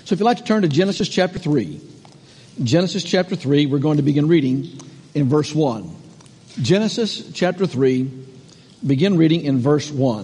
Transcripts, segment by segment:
So if you'd like to turn to Genesis chapter 3. Genesis chapter 3, we're going to begin reading in verse 1. Genesis chapter 3, begin reading in verse 1.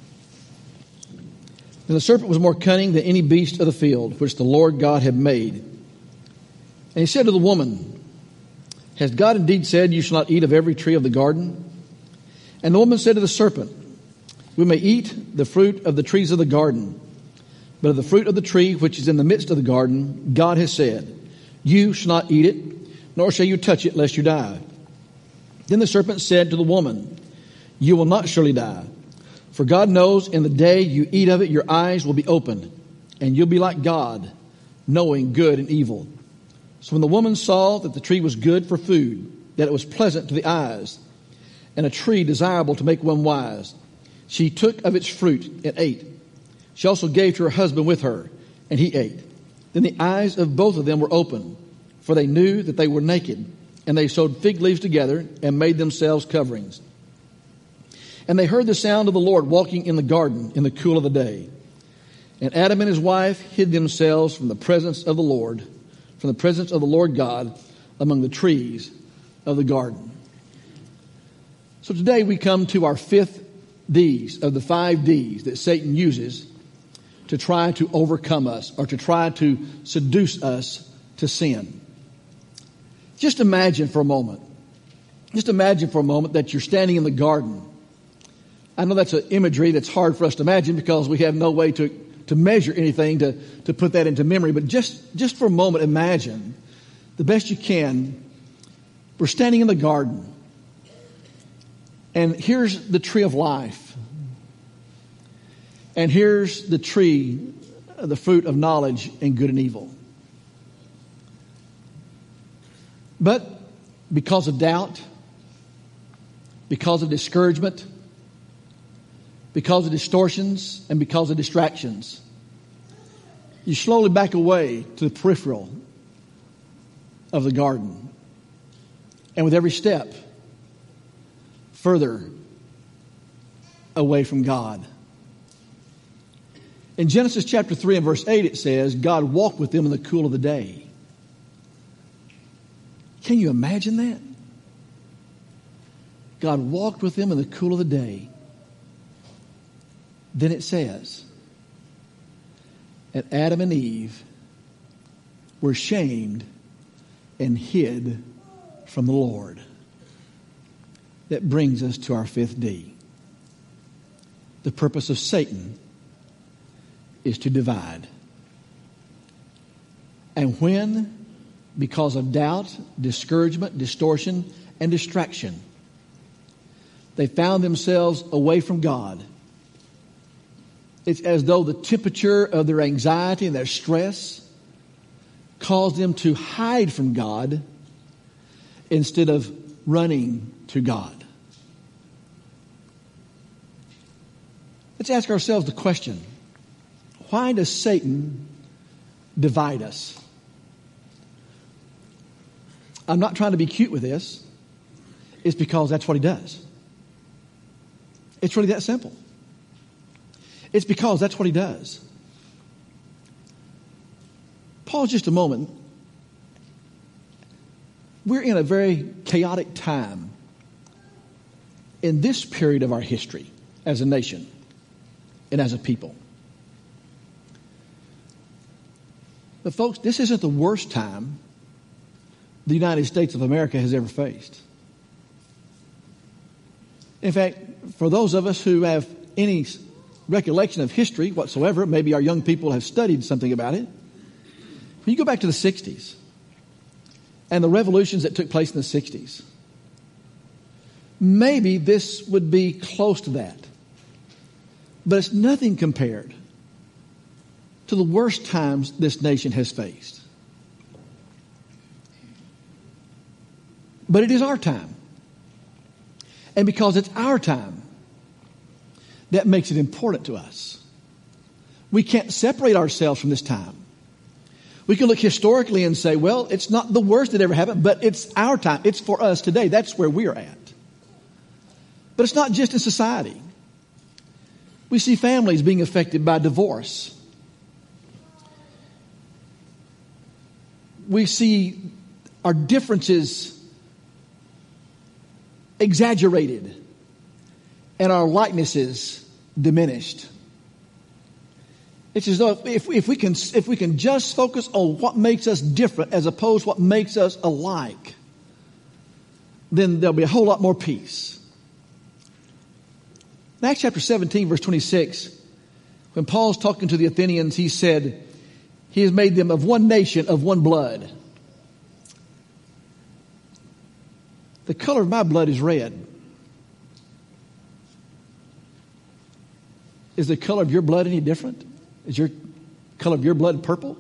And the serpent was more cunning than any beast of the field, which the Lord God had made. And he said to the woman, has God indeed said, you shall not eat of every tree of the garden? And the woman said to the serpent, we may eat the fruit of the trees of the garden, but of the fruit of the tree which is in the midst of the garden, God has said, you shall not eat it, nor shall you touch it, lest you die. Then the serpent said to the woman, you will not surely die. For God knows in the day you eat of it, your eyes will be opened, and you'll be like God, knowing good and evil. So when the woman saw that the tree was good for food, that it was pleasant to the eyes, and a tree desirable to make one wise, she took of its fruit and ate. She also gave to her husband with her, and he ate. Then the eyes of both of them were opened, for they knew that they were naked, and they sewed fig leaves together and made themselves coverings. And they heard the sound of the Lord walking in the garden in the cool of the day. And Adam and his wife hid themselves from the presence of the Lord God, among the trees of the garden. So today we come to our fifth D's of the 5 D's that Satan uses to try to overcome us or to try to seduce us to sin. Just imagine for a moment that you're standing in the garden. I know that's an imagery that's hard for us to imagine because we have no way to measure anything to put that into memory. But just for a moment, imagine the best you can. We're standing in the garden, and here's the tree of life, and here's the tree, the fruit of knowledge and good and evil. But because of doubt, because of discouragement, because of distortions, and because of distractions, you slowly back away to the peripheral of the garden. And with every step, further away from God. In Genesis chapter 3 and verse 8 it says, God walked with them in the cool of the day. Can you imagine that? God walked with them in the cool of the day. Then it says, and Adam and Eve were shamed and hid from the Lord. That brings us to our 5th D. The purpose of Satan is to divide. And when, because of doubt, discouragement, distortion, and distraction, they found themselves away from God, it's as though the temperature of their anxiety and their stress caused them to hide from God instead of running to God. Let's ask ourselves the question, why does Satan divide us? I'm not trying to be cute with this. It's because that's what he does. It's really that simple. It's because that's what he does. Pause just a moment. We're in a very chaotic time in this period of our history as a nation and as a people. But folks, this isn't the worst time the United States of America has ever faced. In fact, for those of us who have any recollection of history whatsoever, maybe our young people have studied something about it. When you go back to the 60s and the revolutions that took place in the 60s, maybe this would be close to that. But it's nothing compared to the worst times this nation has faced. But it is our time. And because it's our time, that makes it important to us. We can't separate ourselves from this time. We can look historically and say, well, it's not the worst that ever happened, but it's our time. It's for us today. That's where we're at. But it's not just in society. We see families being affected by divorce. we see our differences exaggerated and our likenesses diminished. It's as though if we can just focus on what makes us different as opposed to what makes us alike, then there'll be a whole lot more peace. In Acts chapter 17, verse 26, when Paul's talking to the Athenians, he said, He has made them of one nation, of one blood. The color of my blood is red. Is the color of your blood any different? Is your color of your blood purple?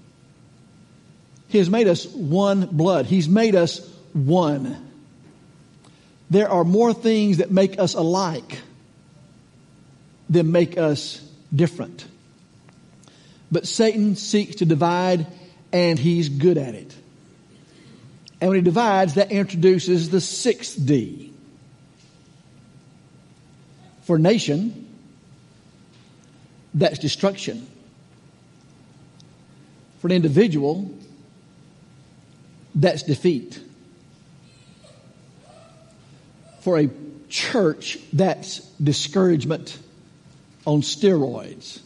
He has made us one blood. He's made us one. There are more things that make us alike than make us different. But Satan seeks to divide, and he's good at it. And when he divides, that introduces the 6th D. For nation, that's destruction. For an individual, that's defeat. For a church, that's discouragement on steroids.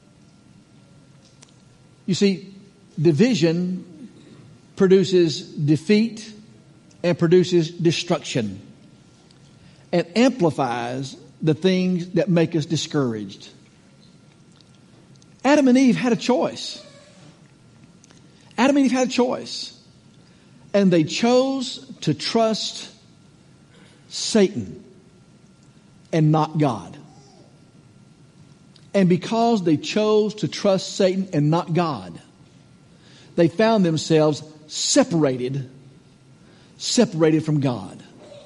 You see, division produces defeat and produces destruction and amplifies the things that make us discouraged. Adam and Eve had a choice. Adam and Eve had a choice. And they chose to trust Satan and not God. And because they chose to trust Satan and not God, they found themselves separated from God.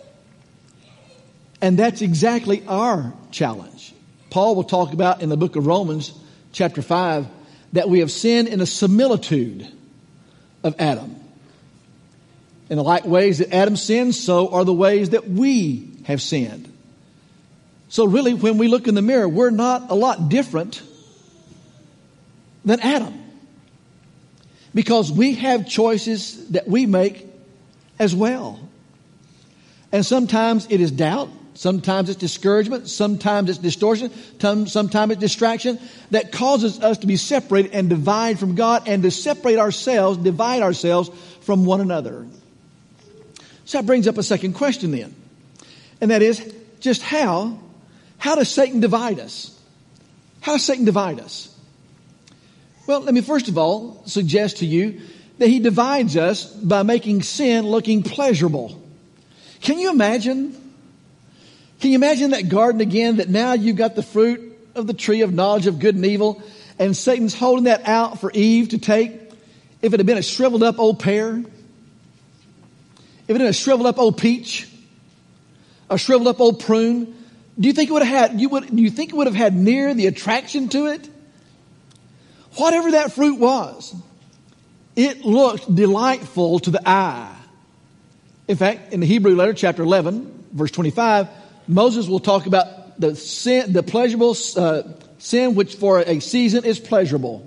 And that's exactly our challenge. Paul will talk about in the book of Romans, chapter 5, that we have sinned in a similitude of Adam. In the like ways that Adam sinned, so are the ways that we have sinned. So really, when we look in the mirror, we're not a lot different than Adam. Because we have choices that we make as well. And sometimes it is doubt, sometimes it's discouragement, sometimes it's distortion, sometimes it's distraction that causes us to be separated and divide from God and to separate ourselves, divide ourselves from one another. So that brings up a second question then. And that is, just how does Satan divide us? How does Satan divide us? Well, let me first of all suggest to you that he divides us by making sin looking pleasurable. Can you imagine that garden again, that now you've got the fruit of the tree of knowledge of good and evil, and Satan's holding that out for Eve to take? If it had been a shriveled up old pear, if it had been a shriveled up old peach, a shriveled up old prune, do you think it would have had near the attraction to it? Whatever that fruit was, it looked delightful to the eye. In fact, in the Hebrew letter, chapter 11, verse 25, Moses will talk about the sin, the pleasurable sin which for a season is pleasurable.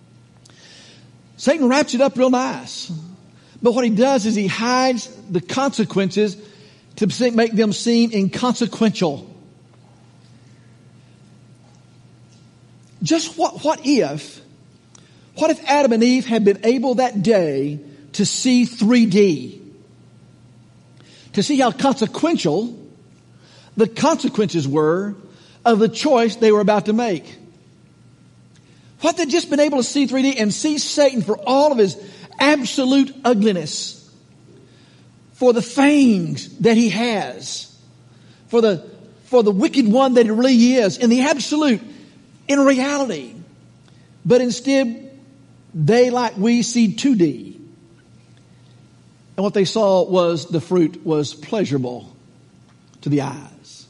Satan wraps it up real nice. But what he does is he hides the consequences to make them seem inconsequential. Just what if Adam and Eve had been able that day to see 3D? To see how consequential the consequences were of the choice they were about to make. What if they'd just been able to see 3D and see Satan for all of his absolute ugliness, for the fangs that he has, for the wicked one that he really is, in the absolute, in reality. But instead, they, like we, see 2D. And what they saw was the fruit was pleasurable to the eyes.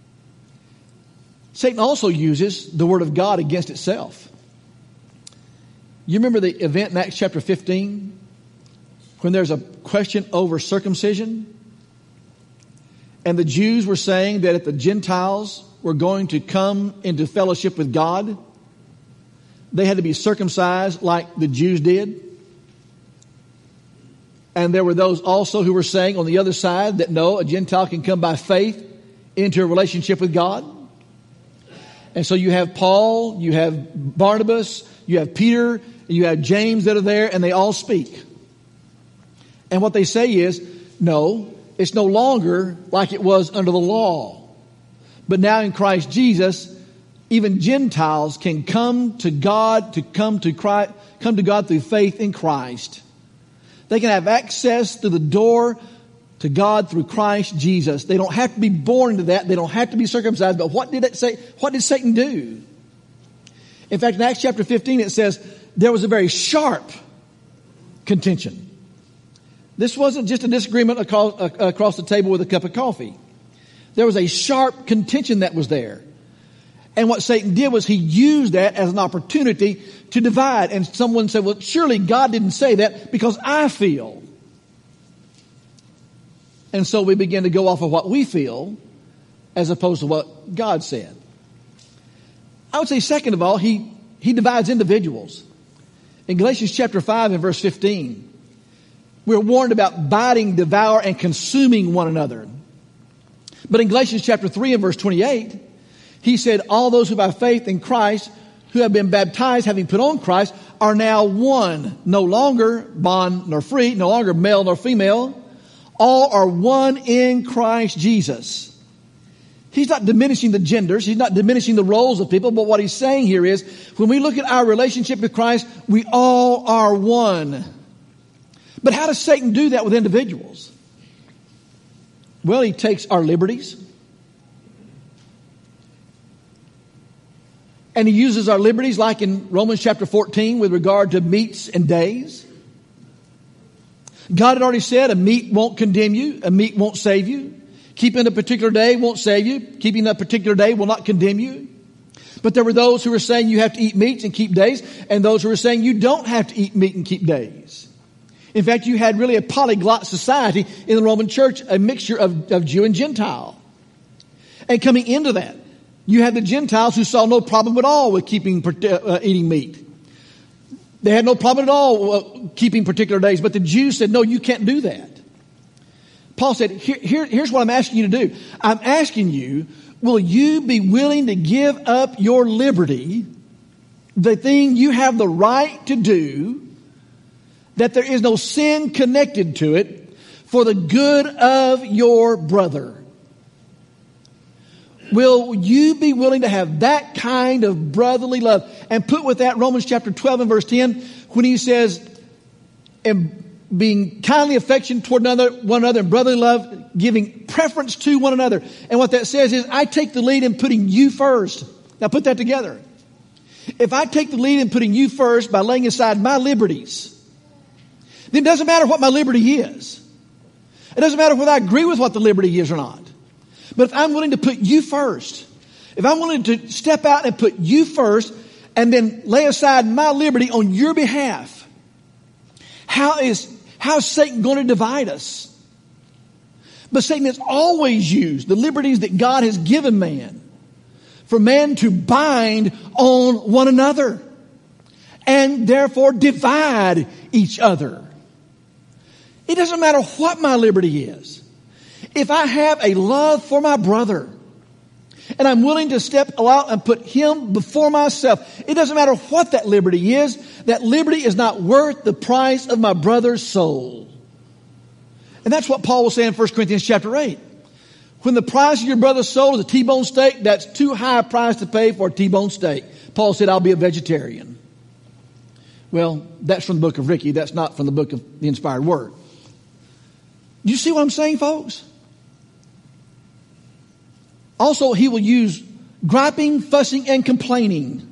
Satan also uses the Word of God against itself. You remember the event in Acts chapter 15 when there's a question over circumcision? And the Jews were saying that if the Gentiles were going to come into fellowship with God, they had to be circumcised like the Jews did. And there were those also who were saying on the other side that no, a Gentile can come by faith into a relationship with God. And so you have Paul, you have Barnabas, you have Peter, you have James that are there, and they all speak. And what they say is, no, it's no longer like it was under the law. But now in Christ Jesus, even Gentiles can come to God, come to God through faith in Christ. They can have access through the door to God through Christ Jesus. They don't have to be born into that. They don't have to be circumcised. But what did it say? What did Satan do? In fact, in Acts chapter 15, it says there was a very sharp contention. This wasn't just a disagreement across the table with a cup of coffee. There was a sharp contention that was there. And what Satan did was he used that as an opportunity to divide. And someone said, well, surely God didn't say that because I feel. And so we begin to go off of what we feel as opposed to what God said. I would say, second of all, he divides individuals. In Galatians chapter 5 and verse 15, we're warned about biting, devour, and consuming one another. But in Galatians chapter 3 and verse 28, he said, all those who by faith in Christ, who have been baptized, having put on Christ, are now one. No longer bond nor free, no longer male nor female. All are one in Christ Jesus. He's not diminishing the genders. He's not diminishing the roles of people. But what he's saying here is, when we look at our relationship with Christ, we all are one. But how does Satan do that with individuals? Well, he takes our liberties. And he uses our liberties like in Romans chapter 14 with regard to meats and days. God had already said a meat won't condemn you. A meat won't save you. Keeping a particular day won't save you. Keeping a particular day will not condemn you. But there were those who were saying you have to eat meats and keep days. And those who were saying you don't have to eat meat and keep days. In fact, you had really a polyglot society in the Roman church, a mixture of Jew and Gentile. And coming into that, you had the Gentiles who saw no problem at all with eating meat. They had no problem at all keeping particular days. But the Jews said, no, you can't do that. Paul said, here's what I'm asking you to do. I'm asking you, will you be willing to give up your liberty, the thing you have the right to do, that there is no sin connected to it, for the good of your brother? Will you be willing to have that kind of brotherly love? And put with that Romans chapter 12 and verse 10, when he says, and being kindly affectionate toward one another in brotherly love, giving preference to one another. And what that says is, I take the lead in putting you first. Now put that together. If I take the lead in putting you first by laying aside my liberties, then it doesn't matter what my liberty is. It doesn't matter whether I agree with what the liberty is or not. But if I'm willing to put you first, if I'm willing to step out and put you first and then lay aside my liberty on your behalf, how is Satan going to divide us? But Satan has always used the liberties that God has given man for man to bind on one another and therefore divide each other. It doesn't matter what my liberty is. If I have a love for my brother and I'm willing to step out and put him before myself, it doesn't matter what that liberty is. That liberty is not worth the price of my brother's soul. And that's what Paul was saying in 1 Corinthians chapter 8. When the price of your brother's soul is a T-bone steak, that's too high a price to pay for a T-bone steak. Paul said, I'll be a vegetarian. Well, that's from the book of Ricky. That's not from the book of the Inspired Word. Do you see what I'm saying, folks? Also, he will use griping, fussing, and complaining.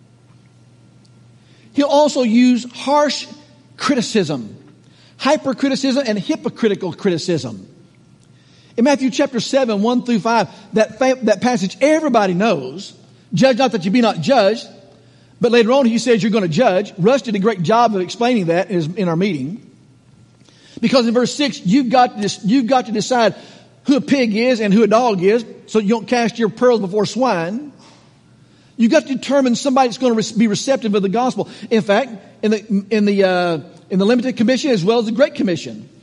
He'll also use harsh criticism, hypercriticism, and hypocritical criticism. In Matthew chapter 7, 1 through 5, that passage everybody knows. Judge not that you be not judged. But later on he says you're going to judge. Russ did a great job of explaining that in our meeting. Because in verse 6, you've got to decide who a pig is and who a dog is, so you don't cast your pearls before swine. You've got to determine somebody that's going to be receptive of the gospel. In fact, in the limited commission as well as the great commission,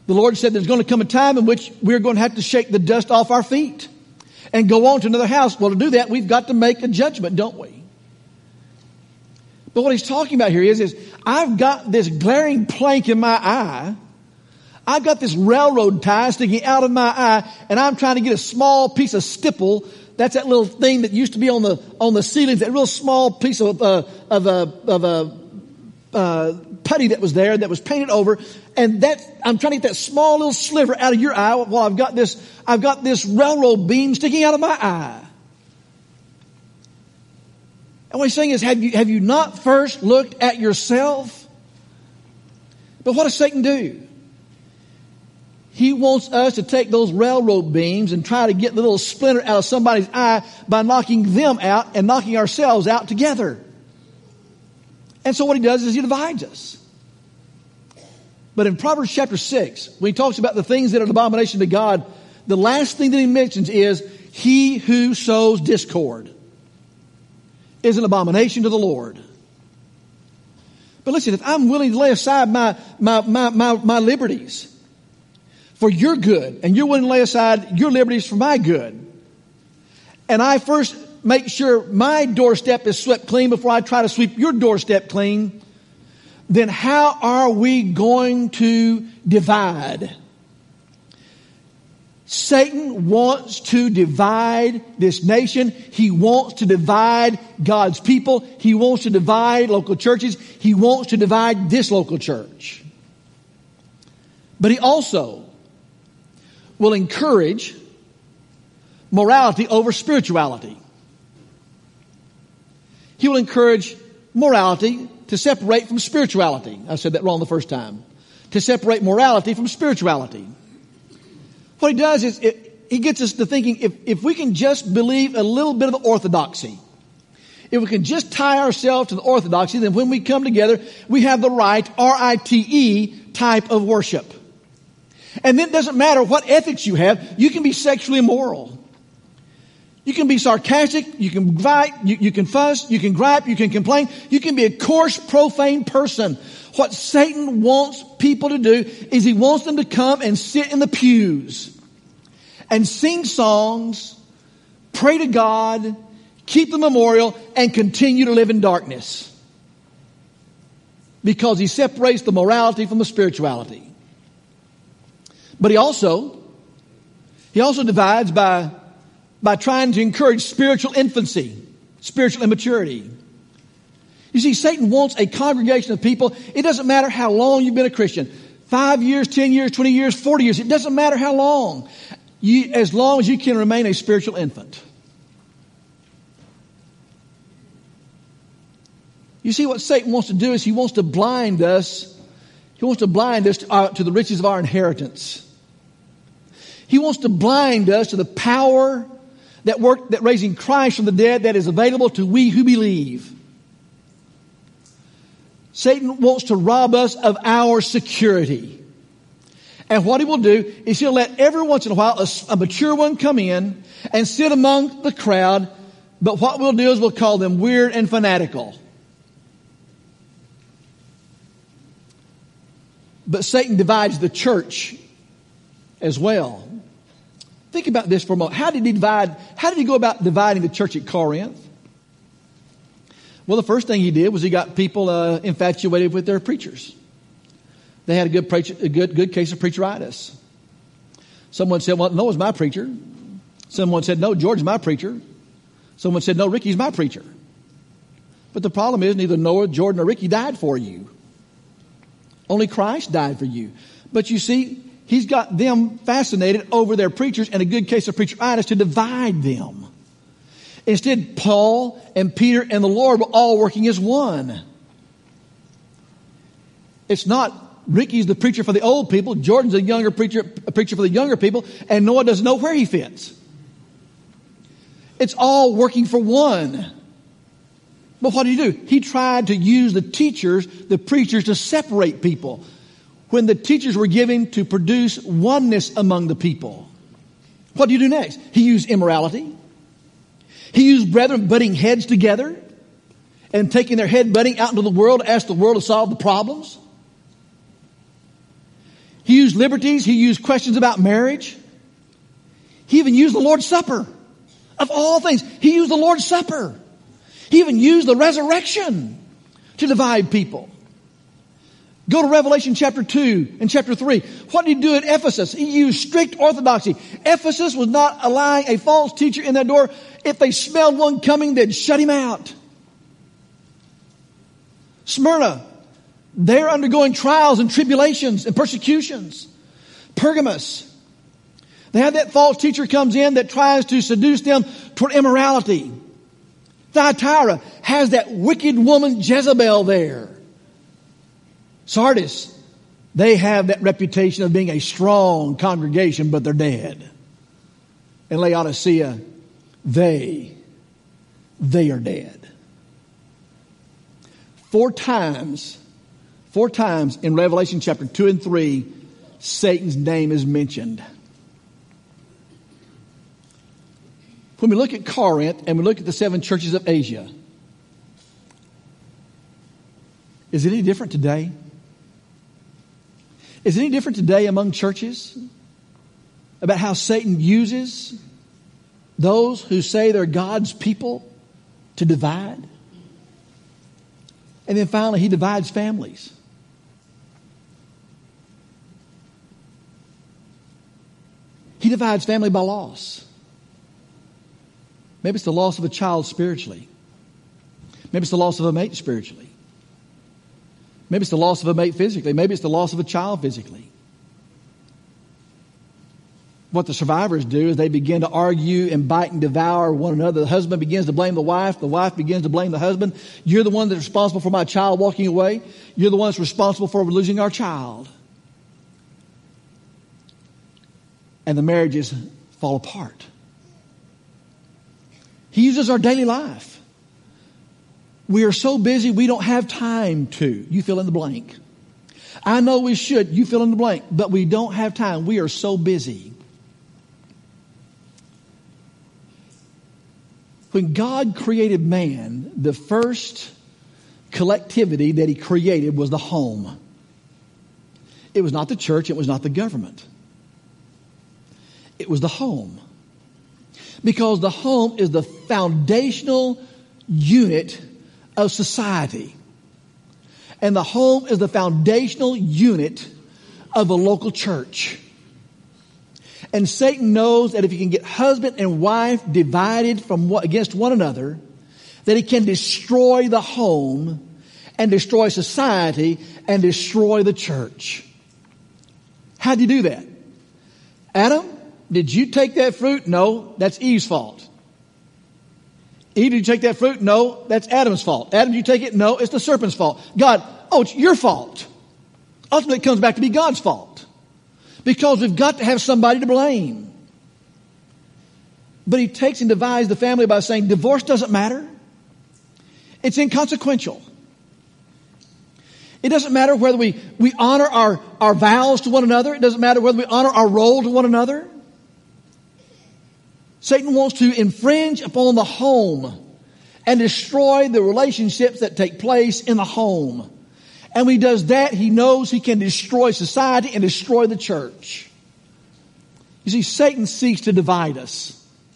The Lord said there's going to come a time in which we're going to have to shake the dust off our feet and go on to another house. Well, to do that, we've got to make a judgment, don't we? But what he's talking about here is I've got this glaring plank in my eye. I've got this railroad tie sticking out of my eye, and I'm trying to get a small piece of stipple. That's that little thing that used to be on the ceilings, that real small piece of putty that was there that was painted over, and I'm trying to get that small little sliver out of your eye while I've got this railroad beam sticking out of my eye. And what he's saying is, have you not first looked at yourself? But what does Satan do? He wants us to take those railroad beams and try to get the little splinter out of somebody's eye by knocking them out and knocking ourselves out together. And so what he does is he divides us. But in Proverbs chapter 6, when he talks about the things that are an abomination to God, the last thing that he mentions is, he who sows discord is an abomination to the Lord. But listen, if I'm willing to lay aside my liberties for your good, and you're willing to lay aside your liberties for my good, and I first make sure my doorstep is swept clean before I try to sweep your doorstep clean, then how are we going to divide? Satan wants to divide this nation. He wants to divide God's people. He wants to divide local churches. He wants to divide this local church. But he also will encourage morality over spirituality. He will encourage morality to separate from spirituality. I said that wrong the first time. To separate morality from spirituality. What he does is he gets us to thinking, if we can just believe a little bit of the orthodoxy, if we can just tie ourselves to the orthodoxy, then when we come together, we have the right, R-I-T-E, type of worship. And then it doesn't matter what ethics you have, you can be sexually immoral. You can be sarcastic, you can fight, you can fuss, you can gripe, you can complain, you can be a coarse, profane person. What Satan wants people to do is he wants them to come and sit in the pews and sing songs, pray to God, keep the memorial, and continue to live in darkness. Because he separates the morality from the spirituality. But he also divides by trying to encourage spiritual infancy, spiritual immaturity. You see, Satan wants a congregation of people. It doesn't matter how long you've been a Christian. 5 years, 10 years, 20 years, 40 years. It doesn't matter how long. As long as you can remain a spiritual infant. You see, what Satan wants to do is he wants to blind us. He wants to blind us to the riches of our inheritance. He wants to blind us to the power that raising Christ from the dead that is available to we who believe. Satan wants to rob us of our security. And what he will do is he'll let every once in a while a mature one come in and sit among the crowd. But what we'll do is we'll call them weird and fanatical. But Satan divides the church as well. Think about this for a moment. How did he go about dividing the church at Corinth? Well, the first thing he did was he got people infatuated with their preachers. They had a good case of preacheritis. Someone said, well, Noah's my preacher. Someone said, no, George's my preacher. Someone said, no, Ricky's my preacher. But the problem is neither Noah, Jordan, or Ricky died for you. Only Christ died for you. But you see, he's got them fascinated over their preachers and a good case of preacheritis to divide them. Instead, Paul and Peter and the Lord were all working as one. It's not Ricky's the preacher for the old people, Jordan's a preacher for the younger people, and Noah doesn't know where he fits. It's all working for one. But what did he do? He tried to use the teachers, the preachers, to separate people when the teachers were given to produce oneness among the people. What do you do next? He used immorality. He used brethren butting heads together and taking their head butting out into the world to ask the world to solve the problems. He used liberties. He used questions about marriage. He even used the Lord's Supper. Of all things, he used the Lord's Supper. He even used the resurrection to divide people. Go to Revelation chapter 2 and chapter 3. What did he do at Ephesus? He used strict orthodoxy. Ephesus was not allowing a false teacher in their door. If they smelled one coming, they'd shut him out. Smyrna, they're undergoing trials and tribulations and persecutions. Pergamos, they have that false teacher comes in that tries to seduce them toward immorality. Thyatira has that wicked woman Jezebel there. Sardis, they have that reputation of being a strong congregation, but they're dead. And Laodicea, they are dead. Four times in Revelation chapter 2 and 3, Satan's name is mentioned. When we look at Corinth and we look at the 7 churches of Asia, is it any different today? Is it any different today among churches about how Satan uses those who say they're God's people to divide? And then finally, he divides families. He divides family by loss. Maybe it's the loss of a child spiritually. Maybe it's the loss of a mate spiritually. Maybe it's the loss of a mate physically. Maybe it's the loss of a child physically. What the survivors do is they begin to argue and bite and devour one another. The husband begins to blame the wife. The wife begins to blame the husband. You're the one that's responsible for my child walking away. You're the one that's responsible for losing our child. And the marriages fall apart. He uses our daily life. We are so busy we don't have time to. You fill in the blank. I know we should. You fill in the blank. But we don't have time. We are so busy. When God created man, the first collectivity that he created was the home. It was not the church. It was not the government. It was the home. Because the home is the foundational unit of society. And the home is the foundational unit of a local church. And Satan knows that if he can get husband and wife divided against one another, that he can destroy the home and destroy society and destroy the church. How do you do that? Adam, did you take that fruit? No, that's Eve's fault. Eve, did you take that fruit? No, that's Adam's fault. Adam, did you take it? No, it's the serpent's fault. God, it's your fault. Ultimately, it comes back to be God's fault. Because we've got to have somebody to blame. But he takes and divides the family by saying divorce doesn't matter. It's inconsequential. It doesn't matter whether we honor our vows to one another. It doesn't matter whether we honor our role to one another. Satan wants to infringe upon the home and destroy the relationships that take place in the home. And when he does that, he knows he can destroy society and destroy the church. You see, Satan seeks to divide us.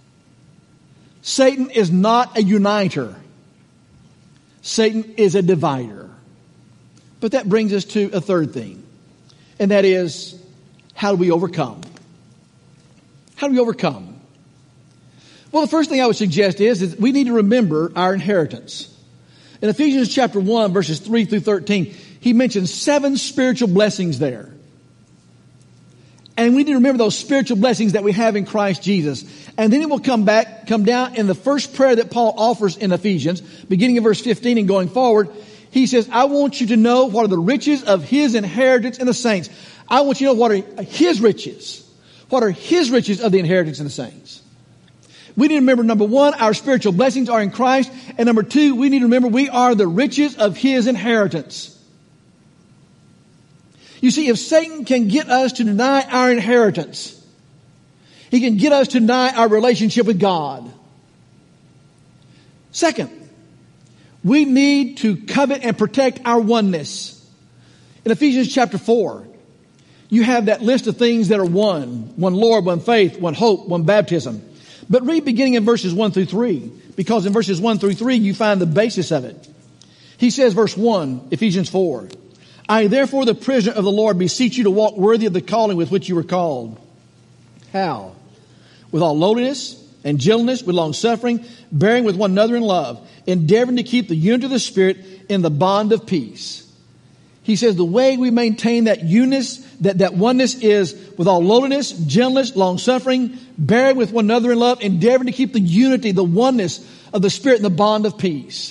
Satan is not a uniter. Satan is a divider. But that brings us to a third thing. And that is, how do we overcome? How do we overcome? Well, the first thing I would suggest is we need to remember our inheritance. In Ephesians chapter 1, verses 3 through 13, he mentions 7 spiritual blessings there. And we need to remember those spiritual blessings that we have in Christ Jesus. And then it will come down in the first prayer that Paul offers in Ephesians, beginning in verse 15 and going forward. He says, I want you to know what are the riches of his inheritance in the saints. I want you to know what are his riches. What are his riches of the inheritance in the saints? We need to remember, number 1, our spiritual blessings are in Christ. And number 2, we need to remember we are the riches of his inheritance. You see, if Satan can get us to deny our inheritance, he can get us to deny our relationship with God. Second, we need to covet and protect our oneness. In Ephesians chapter 4, you have that list of things that are one Lord, one faith, one hope, one baptism. But read beginning in verses 1 through 3, because in verses 1 through 3 you find the basis of it. He says, verse 1, Ephesians 4, I therefore the prisoner of the Lord beseech you to walk worthy of the calling with which you were called. How? With all lowliness and gentleness, with long suffering, bearing with one another in love, endeavoring to keep the unity of the Spirit in the bond of peace. He says the way we maintain that oneness, that oneness is with all lowliness, gentleness, long suffering, bearing with one another in love, endeavoring to keep the unity, the oneness of the Spirit in the bond of peace.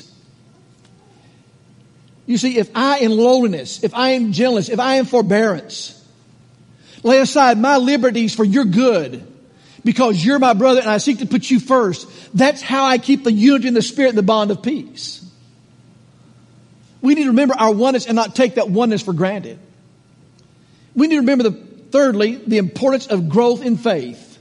You see, if I in lowliness, if I in gentleness, if I in forbearance, lay aside my liberties for your good, because you're my brother and I seek to put you first, that's how I keep the unity in the Spirit in the bond of peace. We need to remember our oneness and not take that oneness for granted. We need to remember, thirdly, the importance of growth in faith.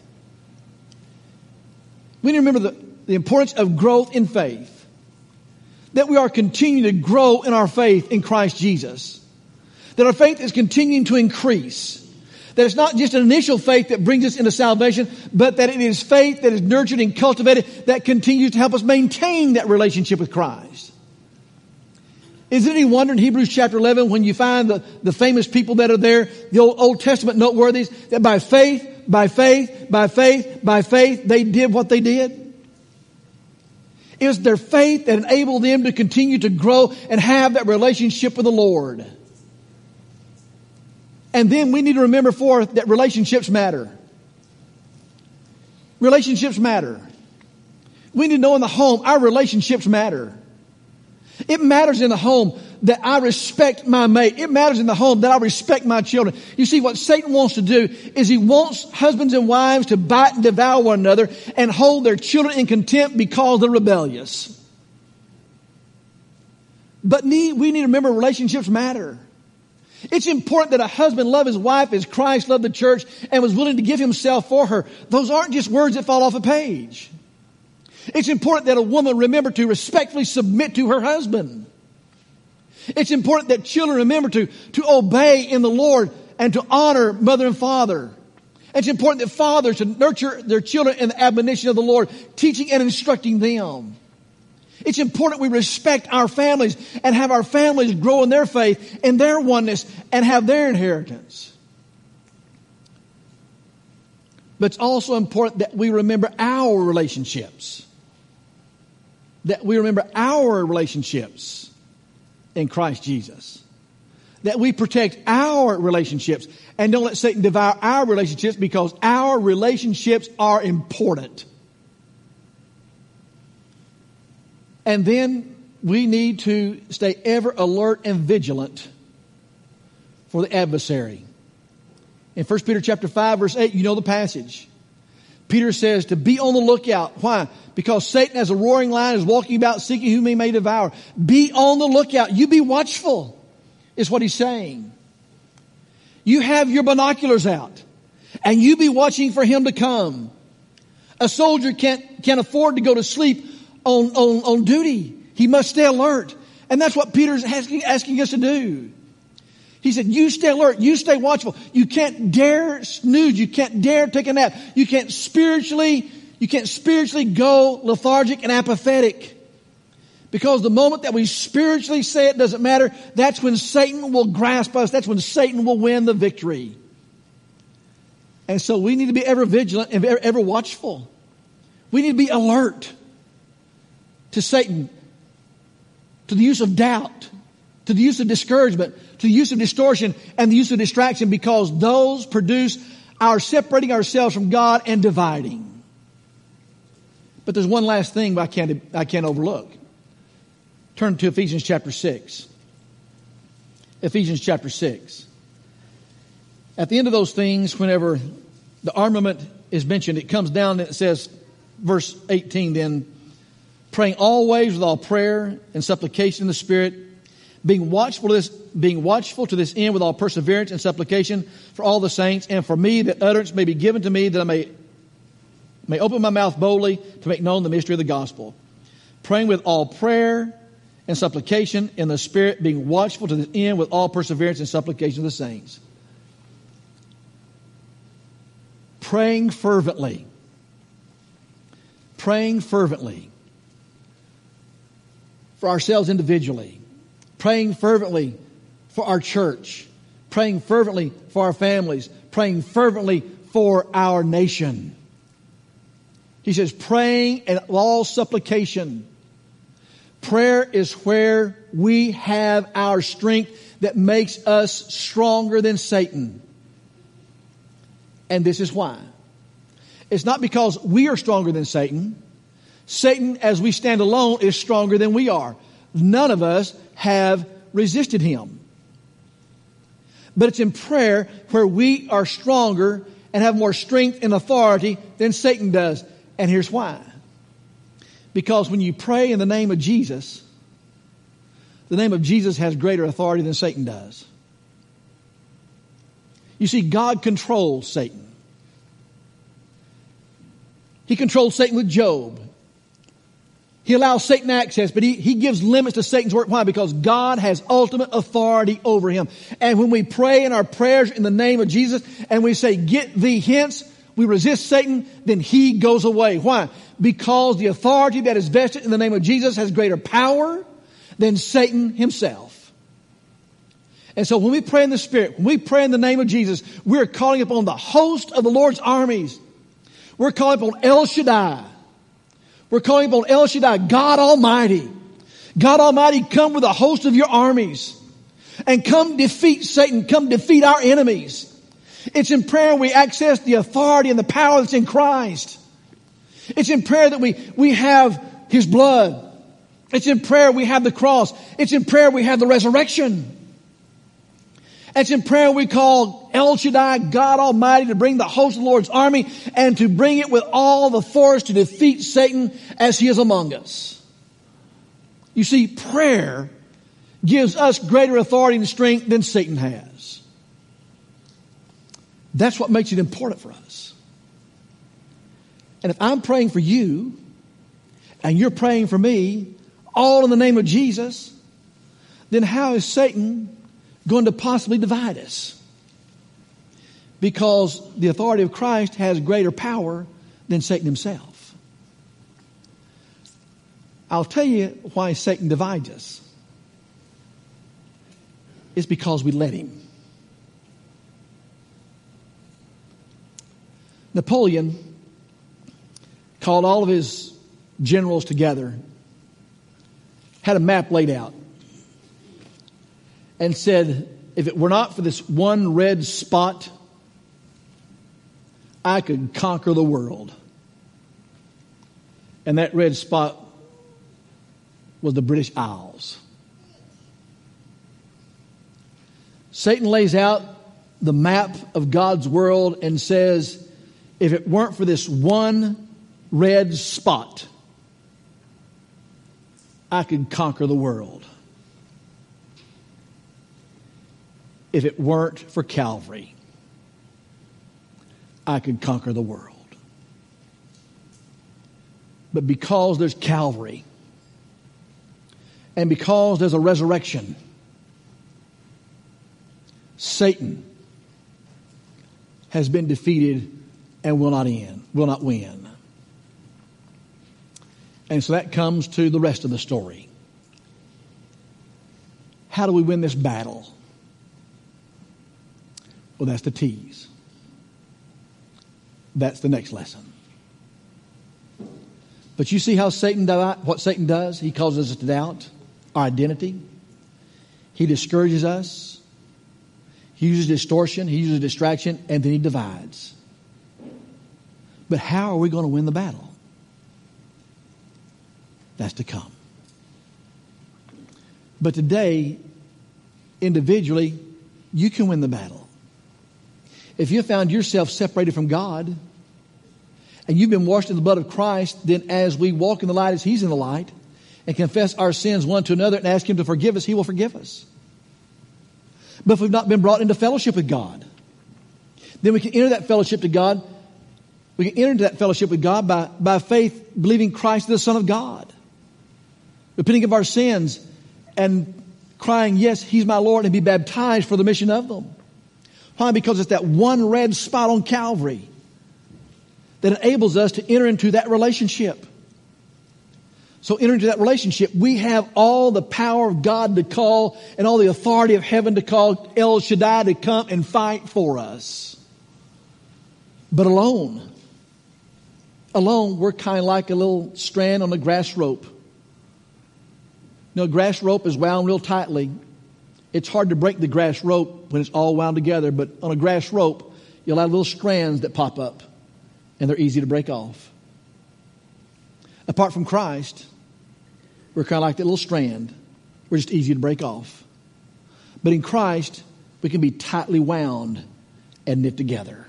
We need to remember the importance of growth in faith. That we are continuing to grow in our faith in Christ Jesus. That our faith is continuing to increase. That it's not just an initial faith that brings us into salvation, but that it is faith that is nurtured and cultivated that continues to help us maintain that relationship with Christ. Is it any wonder in Hebrews chapter 11 when you find the famous people that are there, the Old Testament noteworthies, that by faith, they did what they did? It was their faith that enabled them to continue to grow and have that relationship with the Lord. And then we need to remember, fourth, that relationships matter. Relationships matter. We need to know in the home, our relationships matter. It matters in the home that I respect my mate. It matters in the home that I respect my children. You see, what Satan wants to do is he wants husbands and wives to bite and devour one another and hold their children in contempt because they're rebellious. But we need to remember relationships matter. It's important that a husband love his wife as Christ loved the church and was willing to give himself for her. Those aren't just words that fall off a page. It's important that a woman remember to respectfully submit to her husband. It's important that children remember to obey in the Lord and to honor mother and father. It's important that fathers to nurture their children in the admonition of the Lord, teaching and instructing them. It's important we respect our families and have our families grow in their faith and their oneness and have their inheritance. But it's also important that we remember our relationships. That we remember our relationships in Christ Jesus. That we protect our relationships and don't let Satan devour our relationships, because our relationships are important. And then we need to stay ever alert and vigilant for the adversary. In 1 Peter chapter 5, verse 8, you know the passage. Peter says to be on the lookout. Why? Because Satan as a roaring lion is walking about seeking whom he may devour. Be on the lookout. You be watchful, is what he's saying. You have your binoculars out and you be watching for him to come. A soldier can't afford to go to sleep on duty. He must stay alert. And that's what Peter's asking us to do. He said, you stay alert. You stay watchful. You can't dare snooze. You can't dare take a nap. You can't spiritually go lethargic and apathetic. Because the moment that we spiritually say it doesn't matter, that's when Satan will grasp us. That's when Satan will win the victory. And so we need to be ever vigilant and ever watchful. We need to be alert to Satan, to the use of doubt, to the use of discouragement, to the use of distortion, and the use of distraction, because those produce our separating ourselves from God and dividing. But there's one last thing I can't overlook. Turn to Ephesians chapter 6. Ephesians chapter 6. At the end of those things, whenever the armament is mentioned, it comes down and it says, verse 18 then, praying always with all prayer and supplication in the Spirit, being watchful to this end with all perseverance and supplication for all the saints, and for me that utterance may be given to me, that I may open my mouth boldly to make known the mystery of the gospel. Praying with all prayer and supplication in the Spirit, being watchful to this end with all perseverance and supplication of the saints. praying fervently. Praying fervently for ourselves individually. Praying fervently for our church. Praying fervently for our families. Praying fervently for our nation. He says, praying and all supplication. Prayer is where we have our strength that makes us stronger than Satan. And this is why. It's not because we are stronger than Satan. Satan, as we stand alone, is stronger than we are. None of us have resisted him. But it's in prayer where we are stronger and have more strength and authority than Satan does. And here's why. Because when you pray in the name of Jesus, the name of Jesus has greater authority than Satan does. You see, God controls Satan. He controlled Satan with Job. He allows Satan access, but he gives limits to Satan's work. Why? Because God has ultimate authority over him. And when we pray in our prayers in the name of Jesus and we say, get thee hence, we resist Satan, then he goes away. Why? Because the authority that is vested in the name of Jesus has greater power than Satan himself. And so when we pray in the Spirit, when we pray in the name of Jesus, we're calling upon the host of the Lord's armies. We're calling upon El Shaddai. We're calling upon El Shaddai, God Almighty. God Almighty, come with a host of your armies. And come defeat Satan. Come defeat our enemies. It's in prayer we access the authority and the power that's in Christ. It's in prayer that we have His blood. It's in prayer we have the cross. It's in prayer we have the resurrection. It's in prayer we call El Shaddai, God Almighty, to bring the host of the Lord's army and to bring it with all the force to defeat Satan as he is among us. You see, prayer gives us greater authority and strength than Satan has. That's what makes it important for us. And if I'm praying for you and you're praying for me, all in the name of Jesus, then how is Satan going to possibly divide us? Because the authority of Christ has greater power than Satan himself. I'll tell you why Satan divides us. It's because we let him. Napoleon called all of his generals together, had a map laid out, and said, if it were not for this one red spot, I could conquer the world. And that red spot was the British Isles. Satan lays out the map of God's world and says, if it weren't for this one red spot, I could conquer the world. If it weren't for Calvary, I could conquer the world. But because there's Calvary, and because there's a resurrection, Satan has been defeated and will not win. And so that comes to the rest of the story. How do we win this battle? Well, that's the tease. That's the next lesson. But you see how what Satan does? He causes us to doubt our identity. He discourages us. He uses distortion. He uses distraction. And then he divides. But how are we going to win the battle? That's to come. But today, individually, you can win the battle. If you found yourself separated from God and you've been washed in the blood of Christ, then as we walk in the light as He's in the light and confess our sins one to another and ask Him to forgive us, He will forgive us. But if we've not been brought into fellowship with God, then we can enter that fellowship to God. We can enter into that fellowship with God by faith, believing Christ is the Son of God, repenting of our sins and crying, yes, He's my Lord, and be baptized for the remission of them. Why? Because it's that one red spot on Calvary that enables us to enter into that relationship. So enter into that relationship. We have all the power of God to call and all the authority of heaven to call El Shaddai to come and fight for us. But alone, we're kind of like a little strand on a grass rope. A grass rope is wound real tightly. It's hard to break the grass rope when it's all wound together, but on a grass rope, you'll have little strands that pop up, and they're easy to break off. Apart from Christ, we're kind of like that little strand. We're just easy to break off. But in Christ, we can be tightly wound and knit together.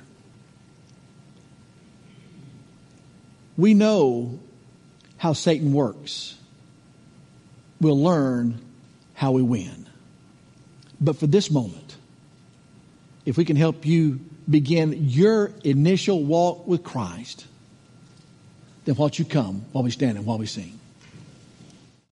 We know how Satan works. We'll learn how we win. But for this moment, if we can help you begin your initial walk with Christ, then why don't you come while we stand and while we sing?